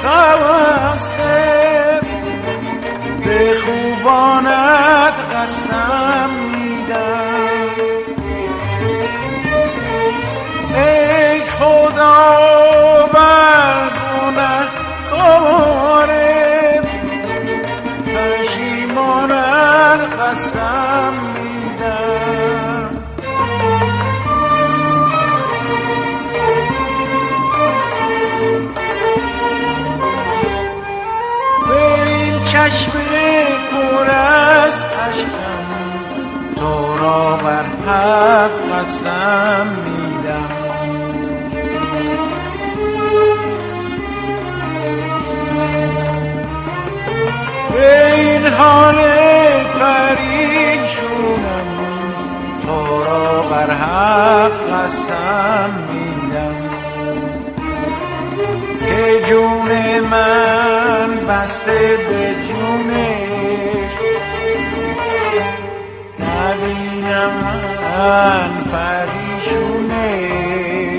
خواسته به خوبانت قسم میدم. ای خدا بر گنهکارم پشیمانت قسم میدم. به این چشم پر از اشکم تو را بر حق قسم میدم. به این حال پریشونم تو را بر حق قسم میدم که جون من بسته به جونش نبینم من پریشونش.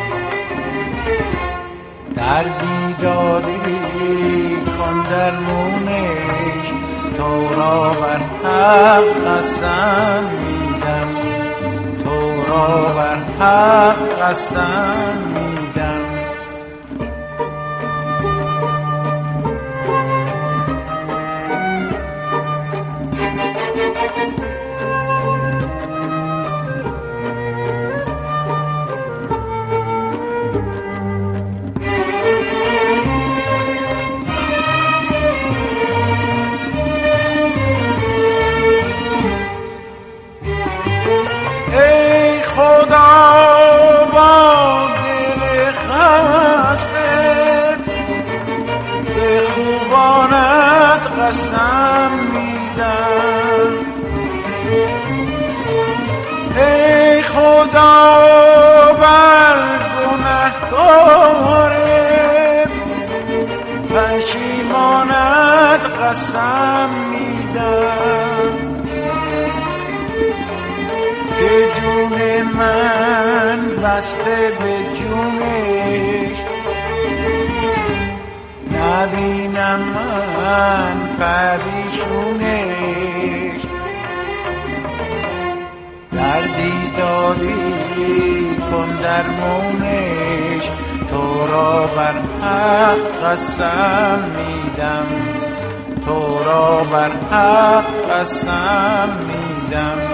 دردی دادی کن درمونش تو را بر حق قسم میدم. تو را بر حق قسم میدم. قسم میدم. ای خدا بر گنهکارم پشیمانت قسم میدم که جون من بسته به جونش نبینم من پریشونش. دردی دادی کن درمونش تو را بر حق قسم میدم. تو را بر حق قسم میدم.